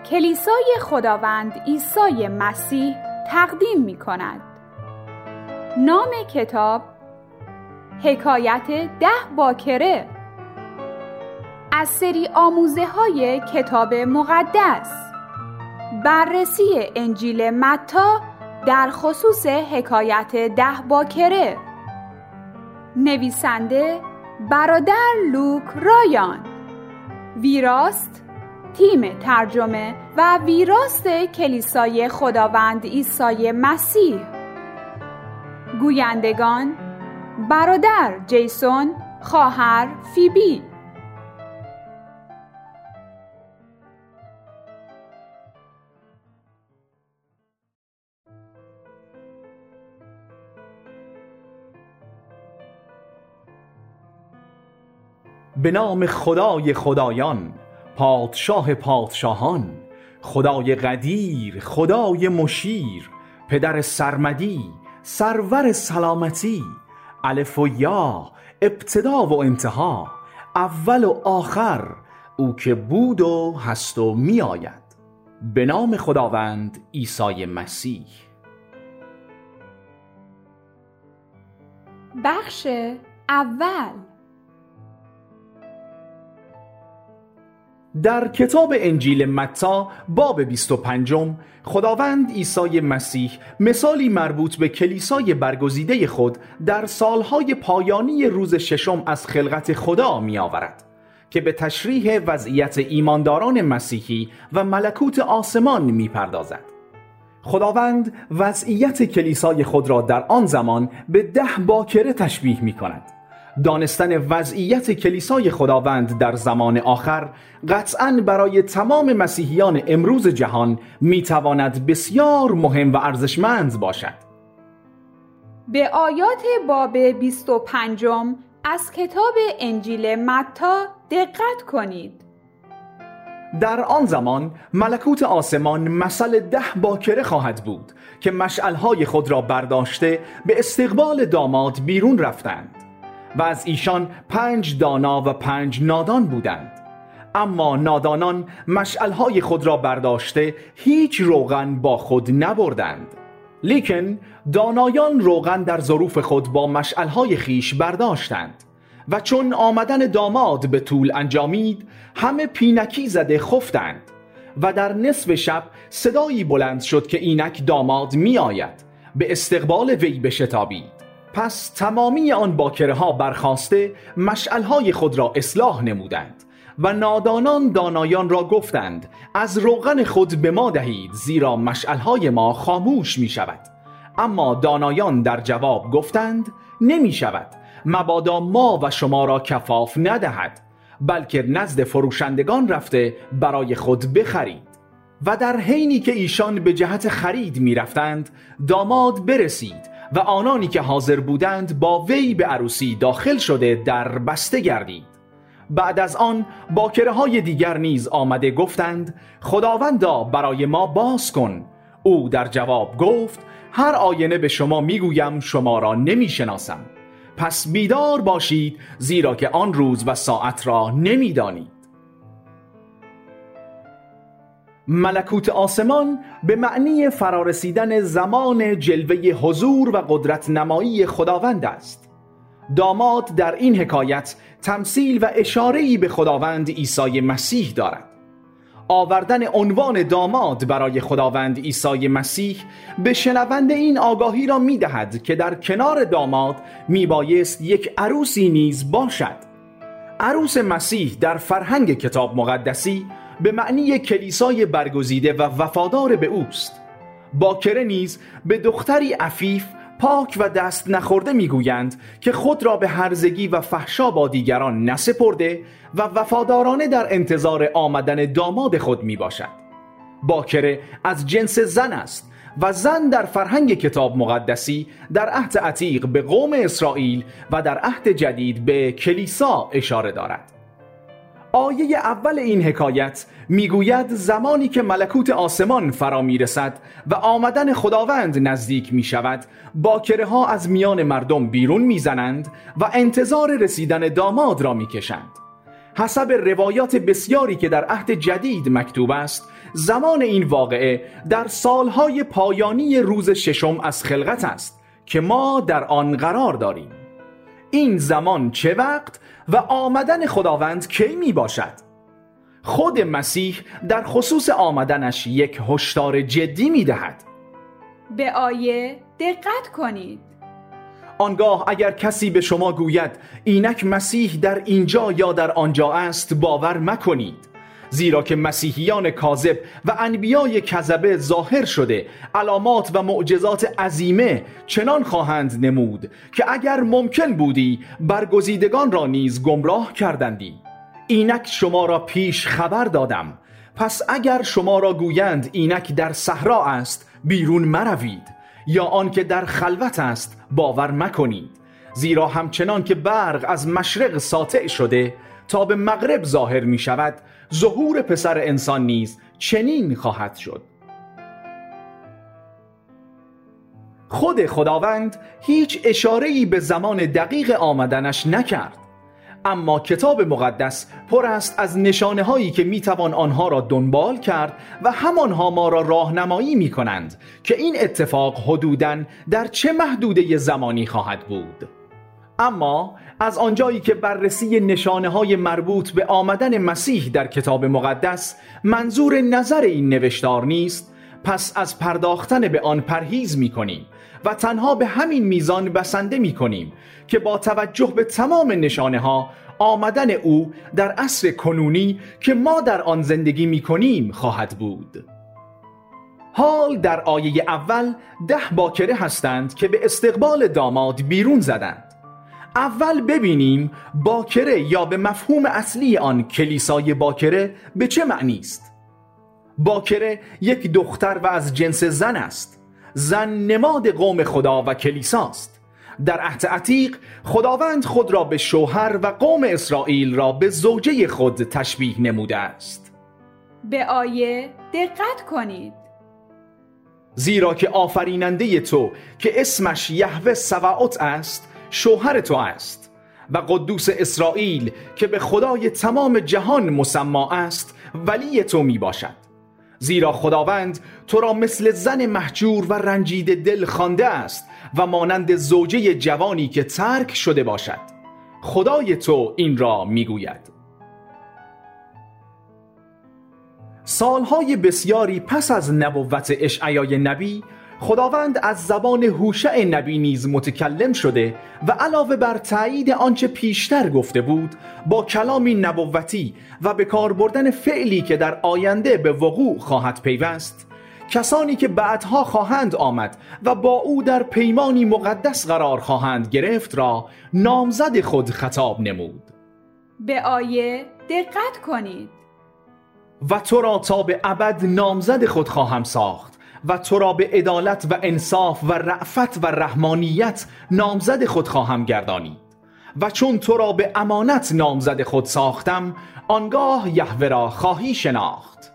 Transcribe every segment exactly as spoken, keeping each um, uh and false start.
کلیسای خداوند عیسی مسیح تقدیم می کند. نام کتاب حکایت ده باکره از سری آموزه های کتاب مقدس. بررسی انجیل متی در خصوص حکایت ده باکره. نویسنده برادر لوک رایان. ویراست تیم ترجمه و ویراست کلیسای خداوند عیسی مسیح. گویندگان برادر جیسون، خواهر فیبی. به نام خدای خدایان، پادشاه پادشاهان، خدای قدیر، خدای مشیر، پدر سرمدی، سرور سلامتی، الف و یا، ابتدا و انتها، اول و آخر، او که بود و هست و می آید. به نام خداوند عیسی مسیح. بخش اول. در کتاب انجیل متی باب بیست و پنجم خداوند عیسی مسیح مثالی مربوط به کلیسای برگزیده خود در سالهای پایانی روز ششم از خلقت خدا می آورد که به تشریح وضعیت ایمانداران مسیحی و ملکوت آسمان می پردازد. خداوند وضعیت کلیسای خود را در آن زمان به ده باکره تشبیه می کند. دانستن وضعیت کلیسای خداوند در زمان آخر قطعاً برای تمام مسیحیان امروز جهان میتواند بسیار مهم و ارزشمند باشد. به آیات باب بیست و پنجم از کتاب انجیل متی دقت کنید. در آن زمان ملکوت آسمان مثل ده باکره خواهد بود که مشعلهای خود را برداشته به استقبال داماد بیرون رفتند و از ایشان پنج دانا و پنج نادان بودند. اما نادانان مشعلهای خود را برداشته هیچ روغن با خود نبردند، لیکن دانایان روغن در ظروف خود با مشعلهای خیش برداشتند و چون آمدن داماد به طول انجامید همه پینکی زده خفتند و در نصف شب صدایی بلند شد که اینک داماد می آید، به استقبال وی بشتابید. پس تمامی آن باکره ها برخاسته مشعلهای خود را اصلاح نمودند و نادانان دانایان را گفتند از روغن خود به ما دهید زیرا مشعلهای ما خاموش می شود. اما دانایان در جواب گفتند نمی شود، مبادا ما و شما را کفاف ندهد، بلکه نزد فروشندگان رفته برای خود بخرید. و در حینی که ایشان به جهت خرید می رفتند داماد برسید و آنانی که حاضر بودند با وی به عروسی داخل شده در بسته گردید. بعد از آن باکره های دیگر نیز آمده گفتند خداوندا برای ما باز کن. او در جواب گفت هر آینه به شما میگویم شما را نمیشناسم. پس بیدار باشید زیرا که آن روز و ساعت را نمیدانید. ملکوت آسمان به معنی فرارسیدن زمان جلوه حضور و قدرت نمایی خداوند است. داماد در این حکایت تمثیل و اشاره‌ای به خداوند عیسی مسیح دارد. آوردن عنوان داماد برای خداوند عیسی مسیح به شنونده این آگاهی را می دهد که در کنار داماد می بایست یک عروسی نیز باشد. عروس مسیح در فرهنگ کتاب مقدسی به معنی کلیسای برگزیده و وفادار به اوست. باکره نیز به دختری عفیف، پاک و دست نخورده میگویند که خود را به هرزگی و فحشا با دیگران نسپرده و وفادارانه در انتظار آمدن داماد خود می باشد. باکره از جنس زن است و زن در فرهنگ کتاب مقدسی در عهد عتیق به قوم اسرائیل و در عهد جدید به کلیسا اشاره دارد. آیه اول این حکایت میگوید زمانی که ملکوت آسمان فرا میرسد و آمدن خداوند نزدیک می شود، باکره ها از میان مردم بیرون میزنند و انتظار رسیدن داماد را میکشند. حسب روایات بسیاری که در عهد جدید مکتوب است، زمان این واقعه در سالهای پایانی روز ششم از خلقت است که ما در آن قرار داریم. این زمان چه وقت و آمدن خداوند کی می باشد؟ خود مسیح در خصوص آمدنش یک هشدار جدی می دهد. به آیه دقت کنید. آنگاه اگر کسی به شما گوید اینک مسیح در اینجا یا در آنجا است، باور مکنید، زیرا که مسیحیان کاذب و انبیای کذبه ظاهر شده علامات و معجزات عظیمه چنان خواهند نمود که اگر ممکن بودی برگزیدگان را نیز گمراه کردندی. اینک شما را پیش خبر دادم. پس اگر شما را گویند اینک در صحرا است، بیرون مروید، یا آن که در خلوت است، باور مکنید، زیرا همچنان که برق از مشرق ساطع شده تا به مغرب ظاهر می شود، ظهور پسر انسان نیز چنین خواهد شد. خود خداوند هیچ اشاره‌ای به زمان دقیق آمدنش نکرد، اما کتاب مقدس پر است از نشانه هایی که می توان آنها را دنبال کرد و همانها ما را راهنمایی می کنند که این اتفاق حدوداً در چه محدوده زمانی خواهد بود. اما از آنجایی که بررسی نشانه های مربوط به آمدن مسیح در کتاب مقدس منظور نظر این نوشتار نیست، پس از پرداختن به آن پرهیز می کنیم و تنها به همین میزان بسنده می کنیم که با توجه به تمام نشانه ها آمدن او در عصر کنونی که ما در آن زندگی می کنیم خواهد بود. حال در آیه اول ده باکره هستند که به استقبال داماد بیرون زدند. اول ببینیم باکره یا به مفهوم اصلی آن کلیسای باکره به چه معنی است. باکره یک دختر و از جنس زن است. زن نماد قوم خدا و کلیساست. در عهد عتیق خداوند خود را به شوهر و قوم اسرائیل را به زوجه خود تشبیه نموده است. به آیه دقت کنید. زیرا که آفریننده تو که اسمش یهوه سبعوت است شوهر تو است و قدوس اسرائیل که به خدای تمام جهان مسما است ولی تو می باشد. زیرا خداوند تو را مثل زن مهجور و رنجیده دل خوانده است و مانند زوجه جوانی که ترک شده باشد. خدای تو این را می گوید. سالهای بسیاری پس از نبوت اشعیای نبی، خداوند از زبان هوشع نبی نیز متکلم شده و علاوه بر تایید آنچه پیشتر گفته بود، با کلامی نبوتی و به کار بردن فعلی که در آینده به وقوع خواهد پیوست، کسانی که بعدها خواهند آمد و با او در پیمانی مقدس قرار خواهند گرفت را نامزد خود خطاب نمود. به آیه دقت کنید. و تو را تا به ابد نامزد خود خواهم ساخت و تو را به عدالت و انصاف و رأفت و رحمانیت نامزد خود خواهم گردانید و چون تو را به امانت نامزد خود ساختم، آنگاه یهوه را خواهی شناخت.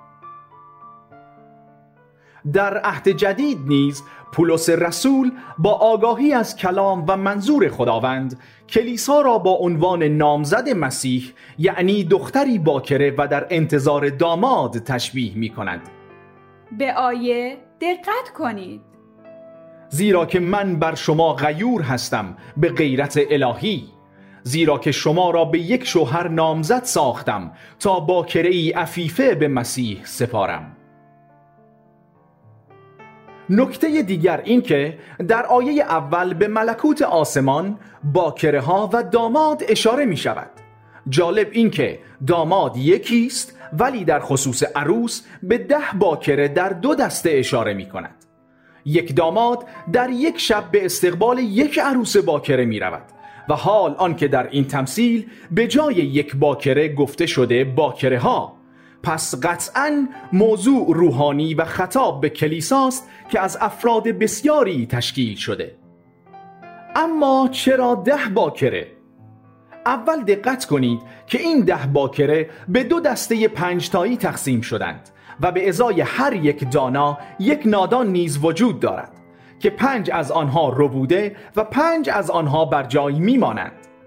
در عهد جدید نیز پولس رسول با آگاهی از کلام و منظور خداوند کلیسا را با عنوان نامزد مسیح، یعنی دختری باکره و در انتظار داماد، تشبیه می کند. به آیه دقت کنید. زیرا که من بر شما غیور هستم به غیرت الهی، زیرا که شما را به یک شوهر نامزد ساختم تا باکره‌ای عفیفه به مسیح سپارم. نکته دیگر این که در آیه اول به ملکوت آسمان، باکره ها و داماد اشاره می شود. جالب این که داماد یکیست ولی در خصوص عروس به ده باکره در دو دسته اشاره می کند. یک داماد در یک شب به استقبال یک عروس باکره می رود و حال آن که در این تمثیل به جای یک باکره گفته شده باکره ها، پس قطعاً موضوع روحانی و خطاب به کلیساست که از افراد بسیاری تشکیل شده. اما چرا ده باکره؟ اول دقت کنید که این ده باکره به دو دسته پنجتایی تقسیم شدند و به ازای هر یک دانا یک نادان نیز وجود دارد که پنج از آنها ربوده و پنج از آنها بر جای میمانند.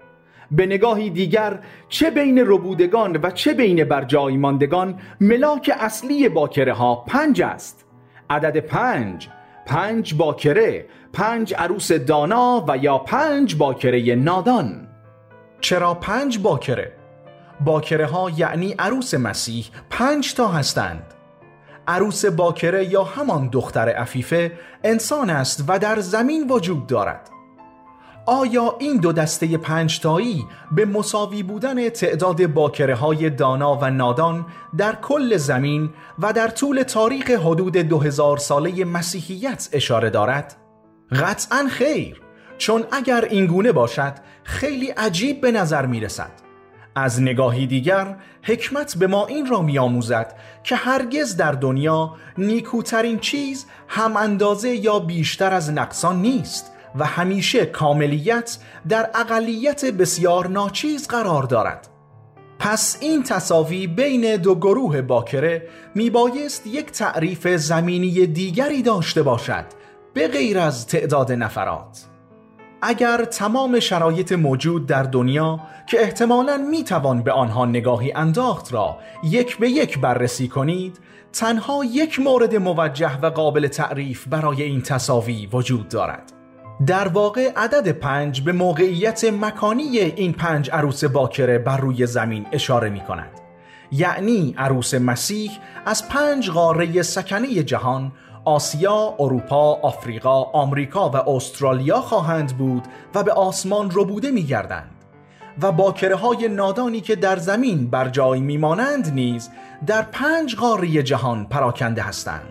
به نگاهی دیگر چه بین ربودگان و چه بین برجای ماندگان ملاک اصلی باکره ها پنج است. عدد پنج، پنج باکره، پنج عروس دانا و یا پنج باکره نادان. چرا پنج باکره؟ باکره ها یعنی عروس مسیح پنج تا هستند. عروس باکره یا همان دختر عفیفه انسان است و در زمین وجود دارد. آیا این دو دسته پنجتایی به مساوی بودن تعداد باکره های دانا و نادان در کل زمین و در طول تاریخ حدود دو هزار ساله مسیحیت اشاره دارد؟ قطعاً خیر، چون اگر این گونه باشد خیلی عجیب به نظر می رسد. از نگاهی دیگر حکمت به ما این را می آموزد که هرگز در دنیا نیکوترین چیز هم اندازه یا بیشتر از نقصان نیست و همیشه کاملیت در اقلیت بسیار ناچیز قرار دارد. پس این تساوی بین دو گروه باکره می بایست یک تعریف زمینی دیگری داشته باشد به غیر از تعداد نفرات. اگر تمام شرایط موجود در دنیا که احتمالاً می توان به آنها نگاهی انداخت را یک به یک بررسی کنید، تنها یک مورد موجه و قابل تعریف برای این تساوی وجود دارد. در واقع عدد پنج به موقعیت مکانی این پنج عروس باکره بر روی زمین اشاره می کند. یعنی عروس مسیح از پنج قاره سکنه جهان، آسیا، اروپا، آفریقا، آمریکا و استرالیا خواهند بود و به آسمان ربوده می گردند و باکره های نادانی که در زمین بر جای می مانند نیز در پنج قاره جهان پراکنده هستند.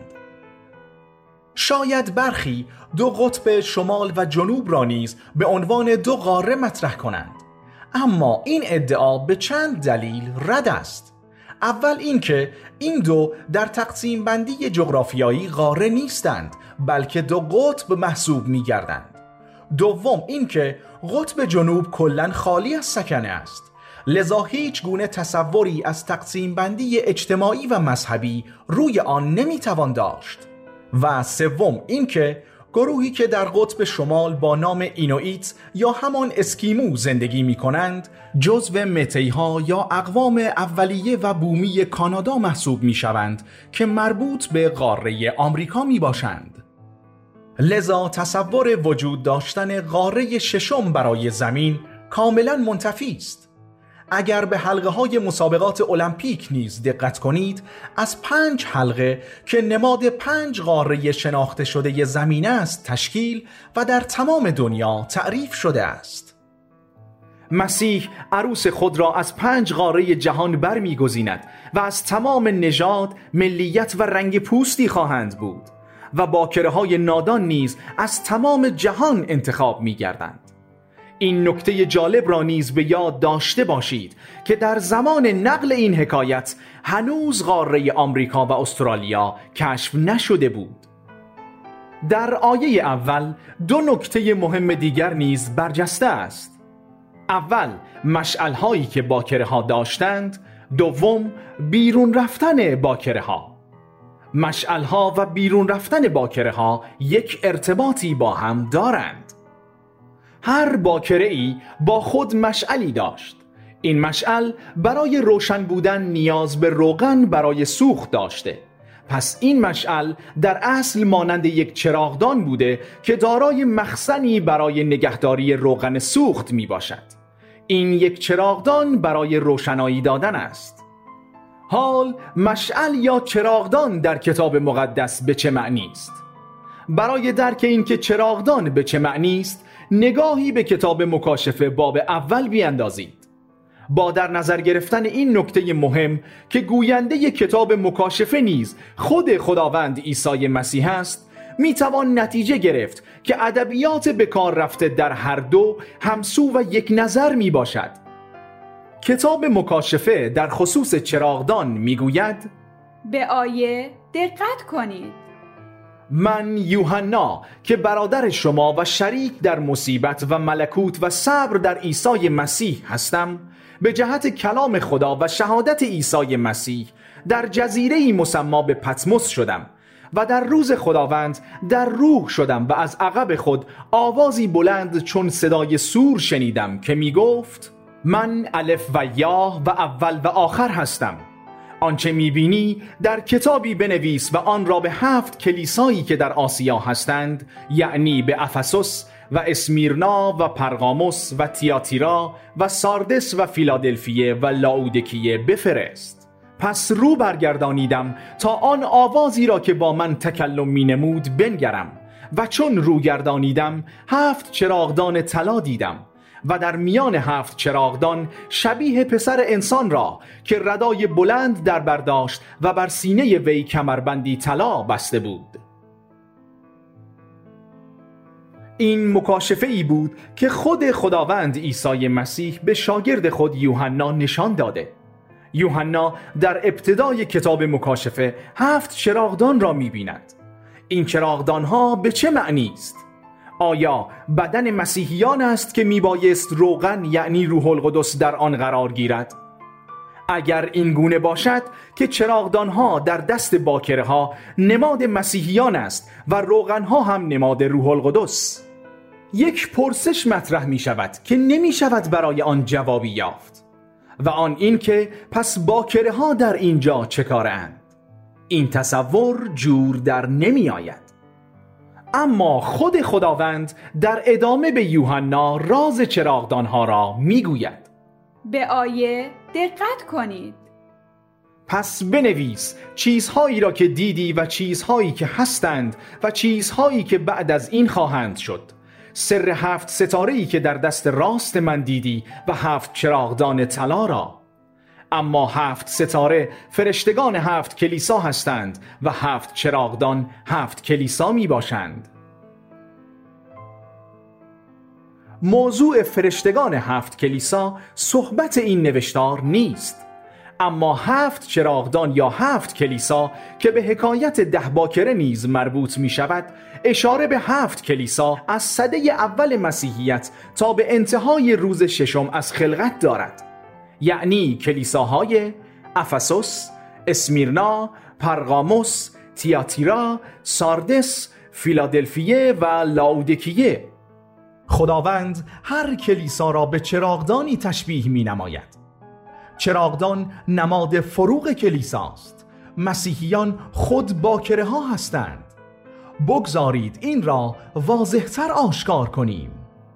شاید برخی دو قطب شمال و جنوب را نیز به عنوان دو قاره مطرح کنند، اما این ادعا به چند دلیل رد است. اول اینکه این دو در تقسیم بندی جغرافیایی قاره نیستند، بلکه دو قطب محسوب می گردند. دوم اینکه قطب جنوب کلاً خالی از سکنه است، لذا هیچ گونه تصوری از تقسیم بندی اجتماعی و مذهبی روی آن نمی توان داشت. و سوم اینکه گروهی که در قطب شمال با نام اینوئیت یا همان اسکیمو زندگی می کنند جزو متی‌ها یا اقوام اولیه و بومی کانادا محسوب می شوند که مربوط به قاره آمریکا می باشند. لذا تصور وجود داشتن قاره ششم برای زمین کاملا منتفی است. اگر به حلقه های مسابقات المپیک نیز دقت کنید، از پنج حلقه که نماد پنج قاره شناخته شده زمین است تشکیل و در تمام دنیا تعریف شده است. مسیح عروس خود را از پنج قاره جهان برمی‌گزیند و از تمام نژاد، ملیت و رنگ پوستی خواهند بود و باکره های نادان نیز از تمام جهان انتخاب می‌گردند. این نکته جالب را نیز به یاد داشته باشید که در زمان نقل این حکایت هنوز قاره آمریکا و استرالیا کشف نشده بود. در آیه اول دو نکته مهم دیگر نیز برجسته است. اول مشعل‌هایی که باکره ها داشتند، دوم بیرون رفتن باکره ها. مشعل‌ها و بیرون رفتن باکره ها یک ارتباطی با هم دارند. هر باکره‌ای با خود مشعلی داشت. این مشعل برای روشن بودن نیاز به روغن برای سوخت داشته. پس این مشعل در اصل مانند یک چراغدان بوده که دارای مخزنی برای نگهداری روغن سوخت می باشد. این یک چراغدان برای روشنایی دادن است. حال مشعل یا چراغدان در کتاب مقدس به چه معنی است؟ برای درک این که چراغدان به چه معنی است، نگاهی به کتاب مکاشفه باب اول بیاندازید. با در نظر گرفتن این نکته مهم که گوینده کتاب مکاشفه نیز خود خداوند عیسی مسیح است، می توان نتیجه گرفت که ادبیات به کار رفته در هر دو همسو و یک نظر می باشد. کتاب مکاشفه در خصوص چراغدان می گوید به آیه دقت کنید. من یوحنا که برادر شما و شریک در مصیبت و ملکوت و صبر در عیسی مسیح هستم، به جهت کلام خدا و شهادت عیسی مسیح در جزیره‌ای مسمی به پتموس شدم و در روز خداوند در روح شدم و از عقب خود آوازی بلند چون صدای سور شنیدم که می گفت من الف و یا و اول و آخر هستم. آنچه میبینی در کتابی بنویس و آن را به هفت کلیسایی که در آسیا هستند، یعنی به افسوس و اسمیرنا و پرگاموس و تیاتیرا و ساردس و فیلادلفیه و لاودیکیه بفرست. پس رو برگردانیدم تا آن آوازی را که با من تکلم می نمود بنگرم و چون رو گردانیدم هفت چراغدان طلا دیدم و در میان هفت چراغدان شبیه پسر انسان را که ردای بلند در برداشت و بر سینه وی کمربندی طلا بسته بود. این مکاشفه ای بود که خود خداوند عیسی مسیح به شاگرد خود یوحنا نشان داده. یوحنا در ابتدای کتاب مکاشفه هفت چراغدان را می‌بیند. این چراغدان ها به چه معنی است؟ آیا بدن مسیحیان است که میبایست روغن یعنی روح القدس در آن قرار گیرد؟ اگر این گونه باشد که چراغدان ها در دست باکره ها نماد مسیحیان است و روغن ها هم نماد روح القدس، یک پرسش مطرح می شود که نمی شود برای آن جوابی یافت، و آن این که پس باکره ها در اینجا چه کاره اند؟ این تصور جور در نمی آید. اما خود خداوند در ادامه به یوحنا راز چراغدانها را میگوید. به آیه دقت کنید. پس بنویس چیزهایی را که دیدی و چیزهایی که هستند و چیزهایی که بعد از این خواهند شد. سر هفت ستاره‌ای که در دست راست من دیدی و هفت چراغدان طلا را. اما هفت ستاره فرشتگان هفت کلیسا هستند و هفت چراغدان هفت کلیسا می باشند. موضوع فرشتگان هفت کلیسا صحبت این نوشتار نیست، اما هفت چراغدان یا هفت کلیسا که به حکایت ده باکره نیز مربوط می شود، اشاره به هفت کلیسا از سده اول مسیحیت تا به انتهای روز ششم از خلقت دارد، یعنی کلیساهای افسوس، اسمیرنا، پرگاموس، تیاتیرا، ساردس، فیلادلفیه و لاودیکیه. خداوند هر کلیسا را به چراغدانی تشبیه می نماید. چراغدان نماد فروغ کلیساست. مسیحیان خود باکره ها هستند. بگذارید این را واضح‌تر آشکار کنیم.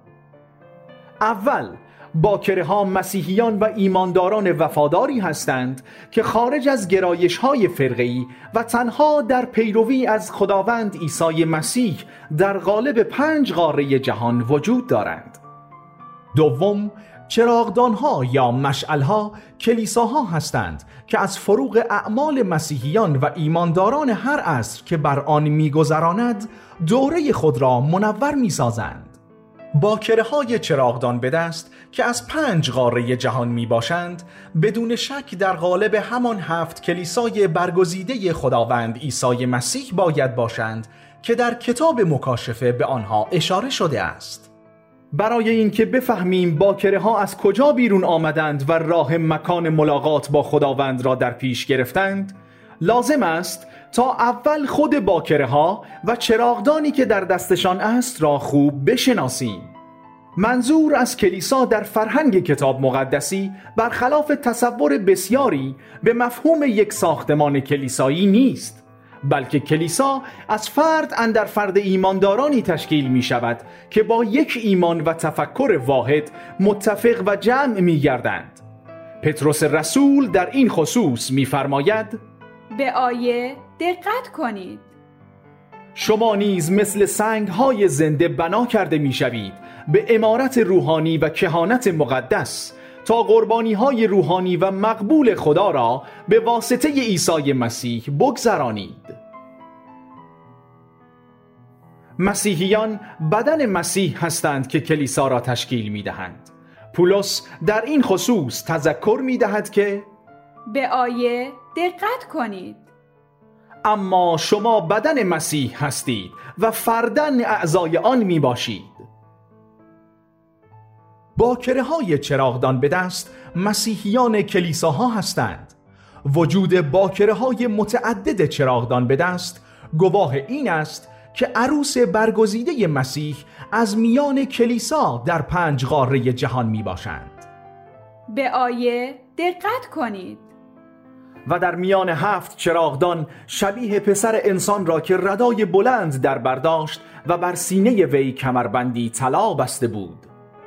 اول، باکره ها مسیحیان و ایمانداران وفاداری هستند که خارج از گرایش های فرقه‌ای و تنها در پیروی از خداوند عیسی مسیح در قالب پنج قاره جهان وجود دارند. دوم، چراغدان ها یا مشعل ها کلیساها هستند که از فروغ اعمال مسیحیان و ایمانداران هر عصر که بر آن می‌گذراند دوره خود را منور می‌سازند. باکره های چراغدان به دست که از پنج قاره جهان می باشند بدون شک در قالب همان هفت کلیسای برگزیده خداوند عیسی مسیح باید باشند که در کتاب مکاشفه به آنها اشاره شده است. برای اینکه بفهمیم باکره ها از کجا بیرون آمدند و راه مکان ملاقات با خداوند را در پیش گرفتند، لازم است تا اول خود باکره ها و چراغدانی که در دستشان است را خوب بشناسیم. منظور از کلیسا در فرهنگ کتاب مقدسی برخلاف تصور بسیاری به مفهوم یک ساختمان کلیسایی نیست، بلکه کلیسا از فرد اندر فرد ایماندارانی تشکیل می شود که با یک ایمان و تفکر واحد متفق و جمع می گردند. پتروس رسول در این خصوص می فرماید: به آیه دقت کنید. شما نیز مثل سنگ‌های زنده بنا کرده می‌شوید به عمارت روحانی و کهانت مقدس تا قربانی‌های روحانی و مقبول خدا را به واسطه عیسی مسیح بگذرانید. مسیحیان بدن مسیح هستند که کلیسا را تشکیل می‌دهند. پولس در این خصوص تذکر می‌دهد که به آیه دقت کنید. اما شما بدن مسیح هستید و فرداً اعضای آن می باشید. باکره های چراغدان به دست مسیحیان کلیساها هستند. وجود باکره های متعدد چراغدان به دست گواه این است که عروس برگزیده مسیح از میان کلیسا در پنج قاره جهان می باشند. به آیه دقت کنید. و در میان هفت چراغدان شبیه پسر انسان را که ردای بلند در برداشت و بر سینه وی کمربندی طلا بسته بود.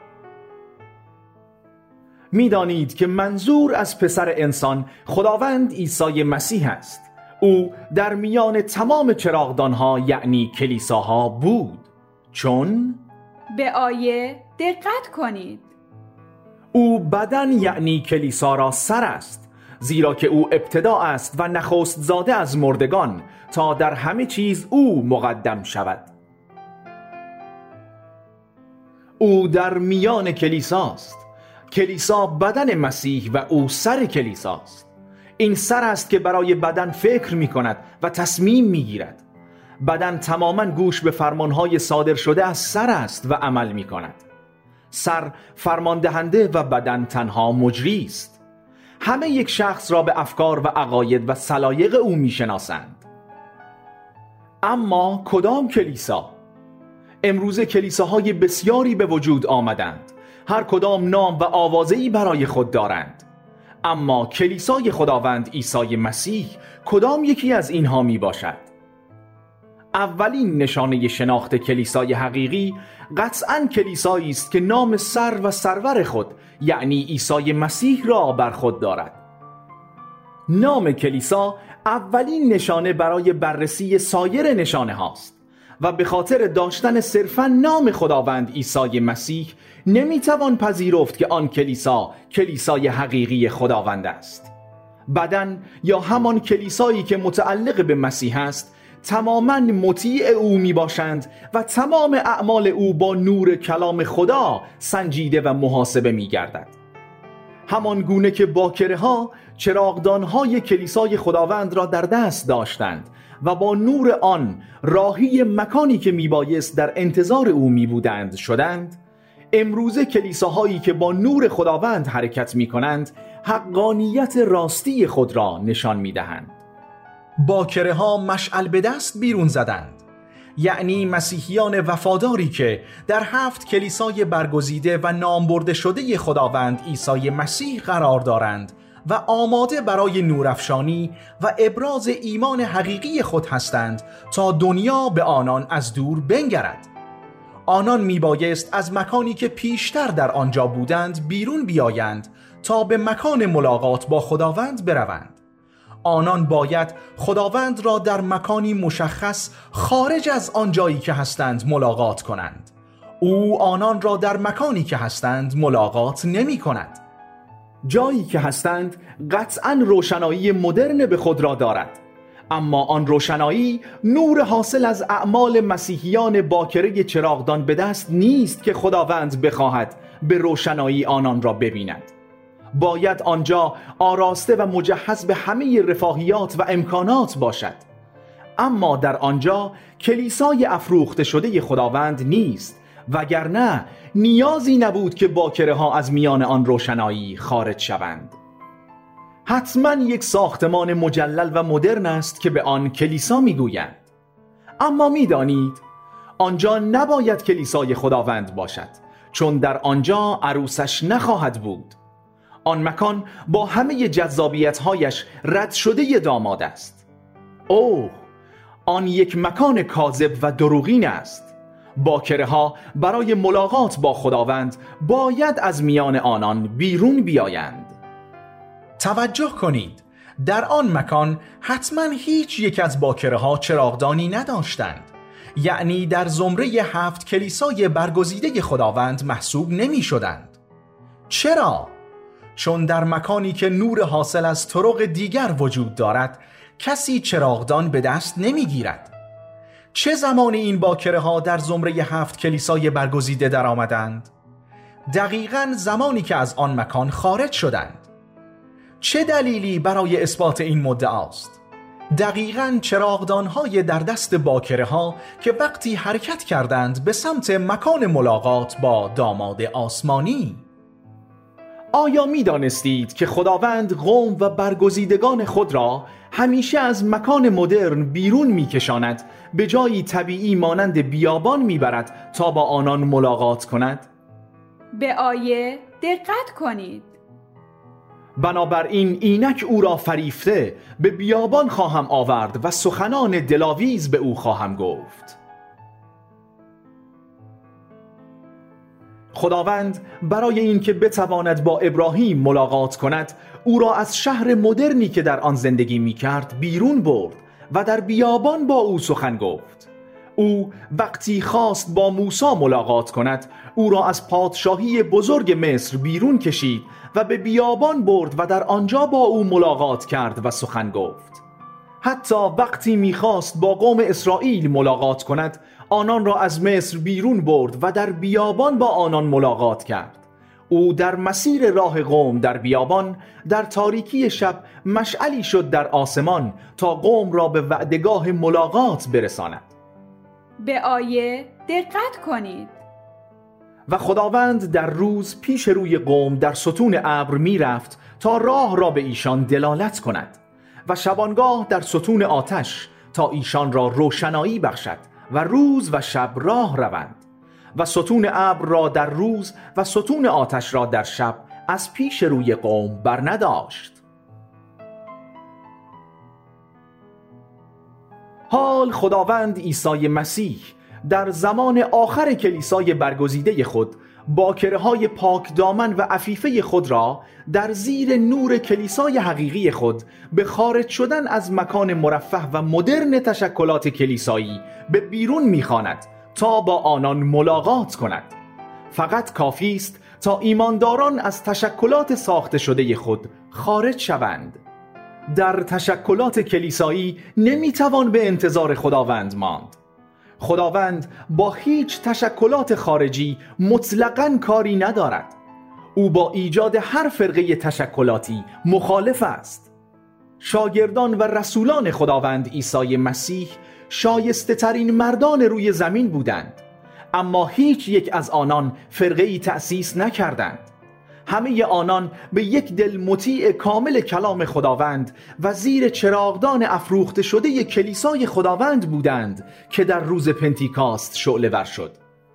می‌دانید که منظور از پسر انسان خداوند عیسی مسیح است. او در میان تمام چراغدانها یعنی کلیساها بود، چون به آیه دقت کنید. او بدن یعنی کلیسا را سر است، زیرا که او ابتدا است و نخست زاده از مردگان تا در همه چیز او مقدم شود. او در میان کلیساست. کلیسا بدن مسیح و او سر کلیساست. این سر است که برای بدن فکر می کند و تصمیم می گیرد. بدن تماما گوش به فرمانهای صادر شده از سر است و عمل می کند. سر فرمان دهنده و بدن تنها مجری است. همه یک شخص را به افکار و عقاید و سلایق او می شناسند. اما کدام کلیسا؟ امروز کلیساهای بسیاری به وجود آمدند. هر کدام نام و آوازه‌ای برای خود دارند. اما کلیسای خداوند عیسی مسیح کدام یکی از اینها می باشد؟ اولین نشانه شناخت کلیسای حقیقی قطعاً کلیسایی است که نام سر و سرور خود یعنی عیسی مسیح را بر خود دارد. نام کلیسا اولین نشانه برای بررسی سایر نشانه هاست و به خاطر داشتن صرفاً نام خداوند عیسی مسیح نمیتوان پذیرفت که آن کلیسا کلیسای حقیقی خداوند است. بدن یا همان کلیسایی که متعلق به مسیح است تماماً مطیع او می باشند و تمام اعمال او با نور کلام خدا سنجیده و محاسبه می گردد. همان گونه که باکره ها چراغدان های کلیسای خداوند را در دست داشتند و با نور آن راهی مکانی که می بایست در انتظار او می بودند شدند، امروزه کلیساهایی که با نور خداوند حرکت می کنند حقانیت راستی خود را نشان می دهند. باکره ها مشعل به دست بیرون زدند، یعنی مسیحیان وفاداری که در هفت کلیسای برگزیده و نامبرده شده خداوند عیسی مسیح قرار دارند و آماده برای نورافشانی و ابراز ایمان حقیقی خود هستند تا دنیا به آنان از دور بنگرد. آنان میبایست از مکانی که پیشتر در آنجا بودند بیرون بیایند تا به مکان ملاقات با خداوند بروند. آنان باید خداوند را در مکانی مشخص خارج از آن جایی که هستند ملاقات کنند. او آنان را در مکانی که هستند ملاقات نمی کند. جایی که هستند قطعاً روشنایی مدرن به خود را دارد، اما آن روشنایی نور حاصل از اعمال مسیحیان باکره چراغدان به دست نیست که خداوند بخواهد به روشنایی آنان را ببیند. باید آنجا آراسته و مجهز به همه رفاهیات و امکانات باشد، اما در آنجا کلیسای افروخته شده خداوند نیست، وگرنه نیازی نبود که باکره ها از میان آن روشنایی خارج شوند. حتما یک ساختمان مجلل و مدرن است که به آن کلیسا میگویند، اما میدانید آنجا نباید کلیسای خداوند باشد، چون در آنجا عروسش نخواهد بود. آن مکان با همه جذابیت‌هایش رد شده داماد است. اوه، آن یک مکان کاذب و دروغین است. باکره ها برای ملاقات با خداوند باید از میان آنان بیرون بیایند. توجه کنید، در آن مکان حتما هیچ یک از باکره ها چراغدانی نداشتند، یعنی در زمره هفت کلیسای برگزیده خداوند محسوب نمی شدند. چرا؟ چون در مکانی که نور حاصل از طرق دیگر وجود دارد کسی چراغدان به دست نمی گیرد. چه زمانی این باکره ها در زمره هفت کلیسای برگزیده در آمدند؟ دقیقاً زمانی که از آن مکان خارج شدند. چه دلیلی برای اثبات این مدعاست؟ دقیقاً چراغدان‌های در دست باکره ها که وقتی حرکت کردند به سمت مکان ملاقات با داماد آسمانی. آیا می دانستید که خداوند قوم و برگزیدگان خود را همیشه از مکان مدرن بیرون می کشاند، به جایی طبیعی مانند بیابان می برد تا با آنان ملاقات کند؟ به آیه دقت کنید. بنابراین اینک او را فریفته به بیابان خواهم آورد و سخنان دلاویز به او خواهم گفت. خداوند برای اینکه بتواند با ابراهیم ملاقات کند، او را از شهر مدرنی که در آن زندگی می کرد بیرون برد و در بیابان با او سخن گفت. او وقتی خواست با موسی ملاقات کند، او را از پادشاهی بزرگ مصر بیرون کشید و به بیابان برد و در آنجا با او ملاقات کرد و سخن گفت. حتی وقتی می‌خواست با قوم اسرائیل ملاقات کند، آنان را از مصر بیرون برد و در بیابان با آنان ملاقات کرد. او در مسیر راه قوم در بیابان در تاریکی شب مشعلی شد در آسمان تا قوم را به وعدگاه ملاقات برساند. به آیه دقت کنید. و خداوند در روز پیش روی قوم در ستون ابر می رفت تا راه را به ایشان دلالت کند و شبانگاه در ستون آتش تا ایشان را روشنایی بخشد و روز و شب راه روند و ستون ابر را در روز و ستون آتش را در شب از پیش روی قوم بر نداشت. حال خداوند عیسی مسیح در زمان آخر کلیسای برگزیده خود باکره‌های پاک دامن و عفیفه خود را در زیر نور کلیسای حقیقی خود به خارج شدن از مکان مرفه و مدرن تشکلات کلیسایی به بیرون می‌خواند تا با آنان ملاقات کند. فقط کافی است تا ایمانداران از تشکلات ساخته شده خود خارج شوند. در تشکلات کلیسایی نمیتوان به انتظار خداوند ماند. خداوند با هیچ تشکلات خارجی مطلقاً کاری ندارد. او با ایجاد هر فرقه تشکلاتی مخالف است. شاگردان و رسولان خداوند عیسی مسیح شایسته ترین مردان روی زمین بودند، اما هیچ یک از آنان فرقه‌ای تأسیس نکردند. همه آنان به یک دل مطیع کامل کلام خداوند و زیر چراغدان افروخته شده کلیسای خداوند بودند که در روز پنتیکاست شعله ور شد.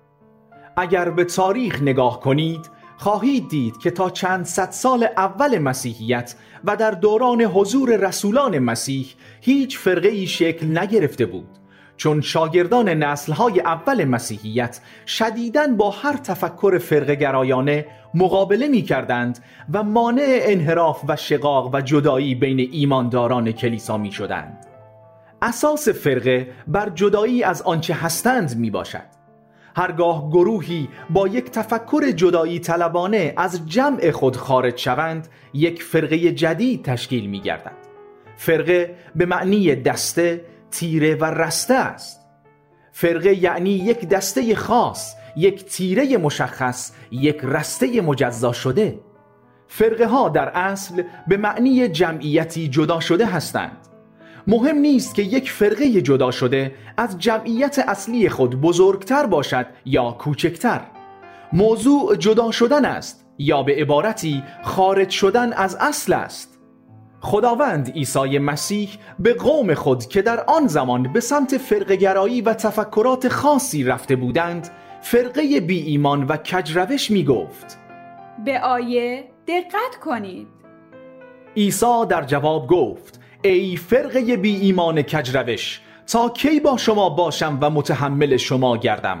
اگر به تاریخ نگاه کنید خواهید دید که تا چند صد سال اول مسیحیت و در دوران حضور رسولان مسیح هیچ فرقه‌ای شکل نگرفته بود، چون شاگردان نسل‌های اول مسیحیت شدیداً با هر تفکر فرقه گرایانه مقابله می‌کردند و مانع انحراف و شقاق و جدایی بین ایمانداران کلیسا می‌شدند. اساس فرقه بر جدایی از آنچه هستند میباشد. هرگاه گروهی با یک تفکر جدایی طلبانه از جمع خود خارج شوند، یک فرقه جدید تشکیل می‌گردد. فرقه به معنی دسته، تیره و رسته است. فرقه یعنی یک دسته خاص، یک تیره مشخص، یک رسته مجزا شده. فرقه ها در اصل به معنی جمعیتی جدا شده هستند. مهم نیست که یک فرقه جدا شده از جمعیت اصلی خود بزرگتر باشد یا کوچکتر. موضوع جدا شدن است یا به عبارتی خارج شدن از اصل است. خداوند عیسی مسیح به قوم خود که در آن زمان به سمت فرقه گرایی و تفکرات خاصی رفته بودند، فرقه بی ایمان و کجروش می گفت. به آیه دقت کنید. عیسی در جواب گفت: ای فرقه بی ایمان کجروش، تا کی با شما باشم و متحمل شما گردم؟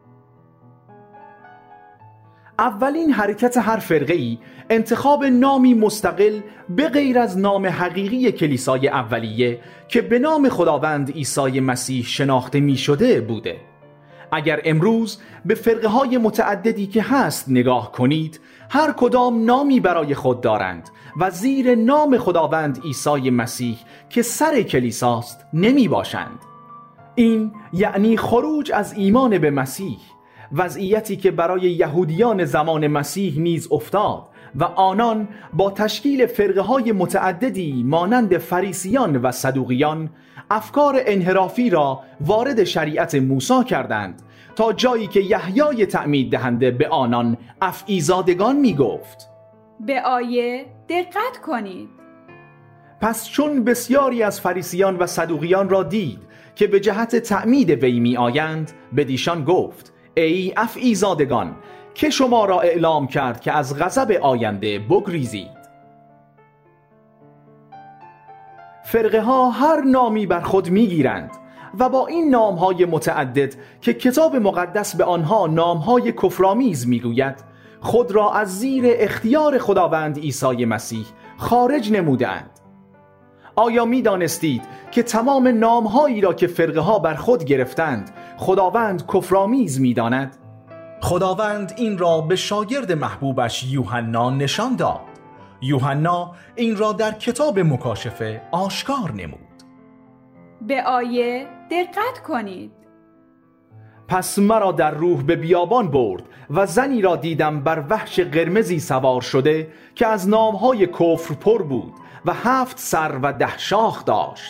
اولین حرکت هر فرقه‌ای انتخاب نامی مستقل به غیر از نام حقیقی کلیسای اولیه که به نام خداوند عیسی مسیح شناخته می شده بوده. اگر امروز به فرقه های متعددی که هست نگاه کنید، هر کدام نامی برای خود دارند و زیر نام خداوند عیسی مسیح که سر کلیساست نمی باشند. این یعنی خروج از ایمان به مسیح، وضعیتی که برای یهودیان زمان مسیح نیز افتاد و آنان با تشکیل فرقه های متعددی مانند فریسیان و صدوقیان افکار انحرافی را وارد شریعت موسی کردند، تا جایی که یحیای تعمید دهنده به آنان افعیزادگان می گفت. به آیه دقت کنید. پس چون بسیاری از فریسیان و صدوقیان را دید که به جهت تعمید وی می آیند، به دیشان گفت: ای افعیزادگان، که شما را اعلام کرد که از غضب آینده بگریزید. فرقه ها هر نامی بر خود میگیرند و با این نامهای متعدد که کتاب مقدس به آنها نامهای کفرآمیز میگوید خود را از زیر اختیار خداوند عیسی مسیح خارج نمودند. آیا می دانستید که تمام نامهایی را که فرقه ها بر خود گرفتند خداوند کفرآمیز می داند؟ خداوند این را به شاگرد محبوبش یوحنا نشان داد. یوحنا این را در کتاب مکاشفه آشکار نمود. به آیه دقت کنید. پس مرا در روح به بیابان برد و زنی را دیدم بر وحش قرمزی سوار شده که از نامهای کفر پر بود و هفت سر و ده شاخ داشت.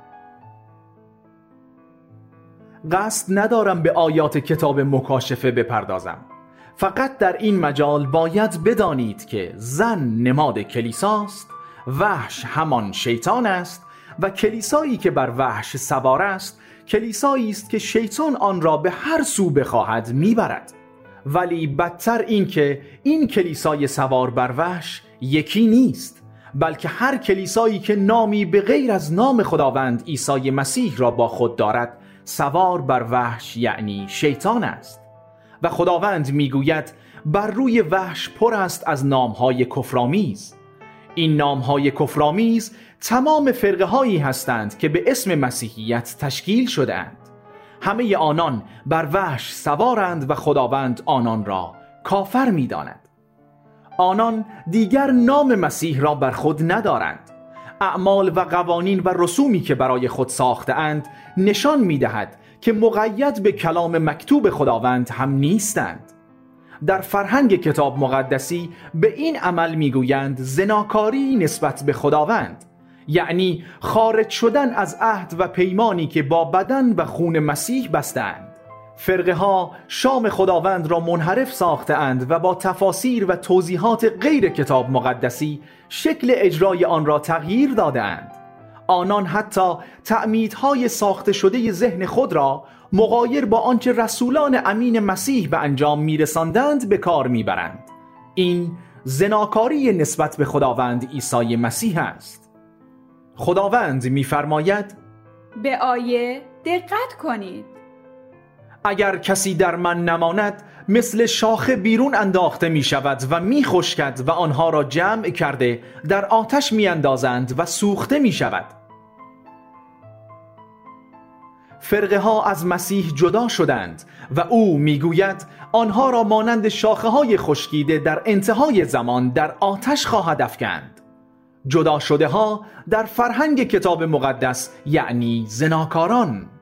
قصد ندارم به آیات کتاب مکاشفه بپردازم. فقط در این مجال باید بدانید که زن نماد کلیساست، وحش همان شیطان است و کلیسایی که بر وحش سوار است کلیسایی است که شیطان آن را به هر سو بخواهد میبرد. ولی بدتر این که این کلیسای سوار بر وحش یکی نیست، بلکه هر کلیسایی که نامی به غیر از نام خداوند عیسی مسیح را با خود دارد سوار بر وحش یعنی شیطان است. و خداوند میگوید بر روی وحش پر است از نامهای کفرآمیز. این نامهای کفرآمیز تمام فرقه هایی هستند که به اسم مسیحیت تشکیل شده‌اند. همه آنان بر وحش سوارند و خداوند آنان را کافر می‌داند. آنان دیگر نام مسیح را بر خود ندارند. اعمال و قوانین و رسومی که برای خود ساخته‌اند نشان می‌دهد که مقید به کلام مکتوب خداوند هم نیستند. در فرهنگ کتاب مقدسی به این عمل میگویند زناکاری نسبت به خداوند، یعنی خارج شدن از عهد و پیمانی که با بدن و خون مسیح بستند. فرقه ها شام خداوند را منحرف ساختند و با تفاسیر و توضیحات غیر کتاب مقدسی شکل اجرای آن را تغییر دادند. آنان حتی تعمیدهای ساخته شده ذهن خود را مغایر با آنچه رسولان امین مسیح به انجام میرساندند به کار میبرند. این زناکاری نسبت به خداوند عیسی مسیح است. خداوند میفرماید به آیه دقت کنید. اگر کسی در من نماند مثل شاخه بیرون انداخته می شود و می خشکد و آنها را جمع کرده در آتش می اندازند و سوخته می شود. فرقه ها از مسیح جدا شدند و او می گوید آنها را مانند شاخه های خشکیده در انتهای زمان در آتش خواهد افکند. جدا شده ها در فرهنگ کتاب مقدس یعنی زناکاران.